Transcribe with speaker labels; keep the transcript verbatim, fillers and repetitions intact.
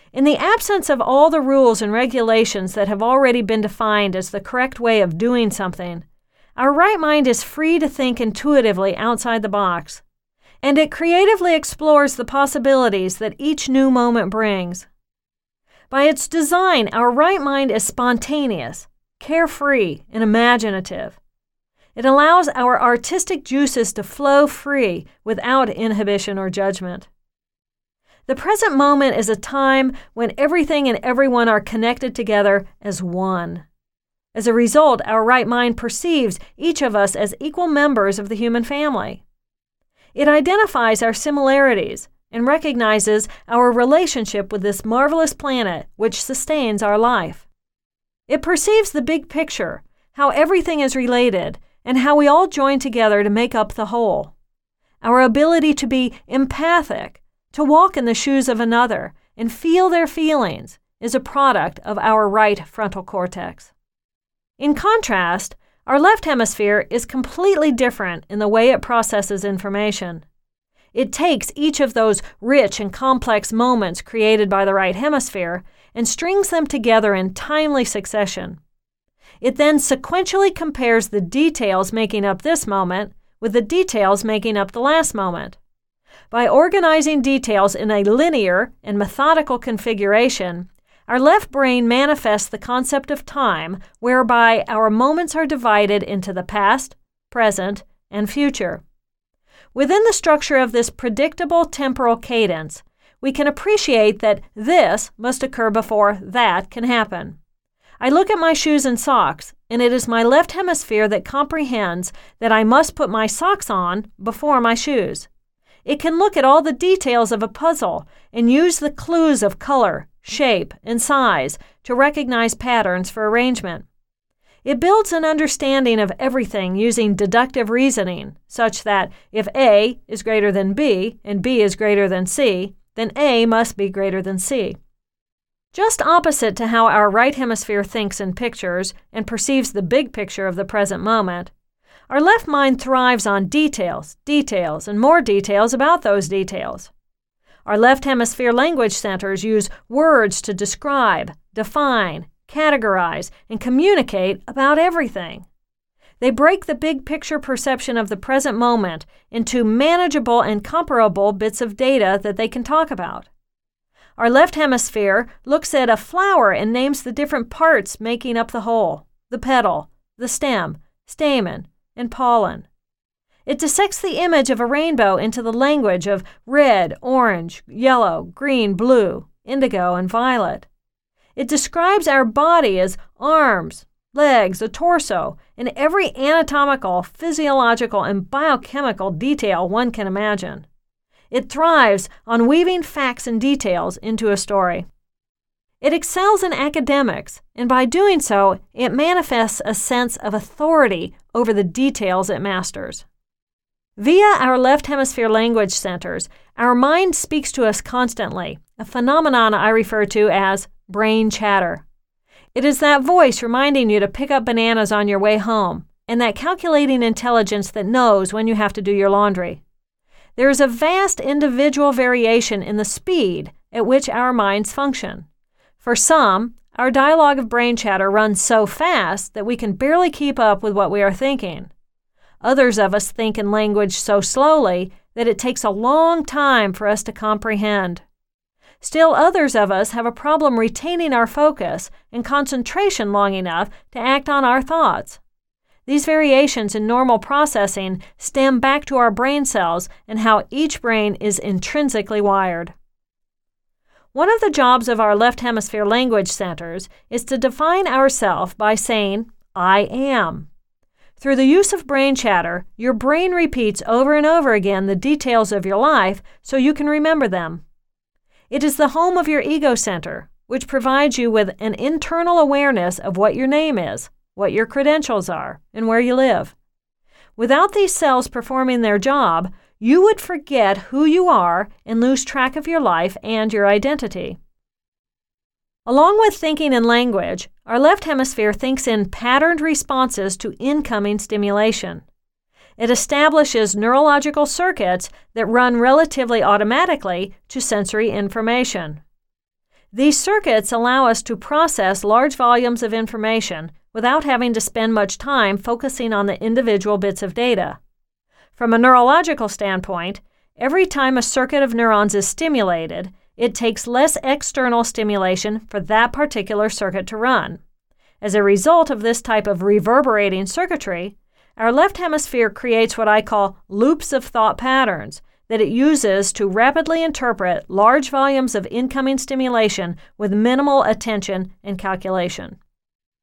Speaker 1: In the absence of all the rules and regulations that have already been defined as the correct way of doing something, our right mind is free to think intuitively outside the box, and it creatively explores the possibilities that each new moment brings. By its design, our right mind is spontaneous, carefree, and imaginative. It allows our artistic juices to flow free without inhibition or judgment. The present moment is a time when everything and everyone are connected together as one. As a result, our right mind perceives each of us as equal members of the human family. It identifies our similarities and recognizes our relationship with this marvelous planet which sustains our life. It perceives the big picture, how everything is related, and how we all join together to make up the whole. Our ability to be empathic, to walk in the shoes of another and feel their feelings, is a product of our right frontal cortex. In contrast, our left hemisphere is completely different in the way it processes information. It takes each of those rich and complex moments created by the right hemisphere and strings them together in timely succession. It then sequentially compares the details making up this moment with the details making up the last moment. By organizing details in a linear and methodical configuration, our left brain manifests the concept of time, whereby our moments are divided into the past, present, and future. Within the structure of this predictable temporal cadence, we can appreciate that this must occur before that can happen. I look at my shoes and socks, and it is my left hemisphere that comprehends that I must put my socks on before my shoes. It can look at all the details of a puzzle and use the clues of color, shape, and size to recognize patterns for arrangement. It builds an understanding of everything using deductive reasoning, such that if A is greater than B and B is greater than C, then A must be greater than C. Just opposite to how our right hemisphere thinks in pictures and perceives the big picture of the present moment, our left mind thrives on details, details, and more details about those details. Our left hemisphere language centers use words to describe, define, categorize, and communicate about everything. They break the big picture perception of the present moment into manageable and comparable bits of data that they can talk about. Our left hemisphere looks at a flower and names the different parts making up the whole: the petal, the stem, stamen, and pollen. It dissects the image of a rainbow into the language of red, orange, yellow, green, blue, indigo, and violet. It describes our body as arms, legs, a torso, and every anatomical, physiological, and biochemical detail one can imagine. It thrives on weaving facts and details into a story. It excels in academics, and by doing so, it manifests a sense of authority over the details it masters. Via our left hemisphere language centers, our mind speaks to us constantly, a phenomenon I refer to as brain chatter. It is that voice reminding you to pick up bananas on your way home, and that calculating intelligence that knows when you have to do your laundry. There is a vast individual variation in the speed at which our minds function. For some, our dialogue of brain chatter runs so fast that we can barely keep up with what we are thinking. Others of us think in language so slowly that it takes a long time for us to comprehend. Still others of us have a problem retaining our focus and concentration long enough to act on our thoughts. These variations in normal processing stem back to our brain cells and how each brain is intrinsically wired. One of the jobs of our left hemisphere language centers is to define ourself by saying, "I am." Through the use of brain chatter, your brain repeats over and over again the details of your life so you can remember them. It is the home of your ego center, which provides you with an internal awareness of what your name is, what your credentials are, and where you live. Without these cells performing their job, you would forget who you are and lose track of your life and your identity. Along with thinking in language, our left hemisphere thinks in patterned responses to incoming stimulation. It establishes neurological circuits that run relatively automatically to sensory information. These circuits allow us to process large volumes of information without having to spend much time focusing on the individual bits of data. From a neurological standpoint, every time a circuit of neurons is stimulated, it takes less external stimulation for that particular circuit to run. As a result of this type of reverberating circuitry, our left hemisphere creates what I call loops of thought patterns that it uses to rapidly interpret large volumes of incoming stimulation with minimal attention and calculation.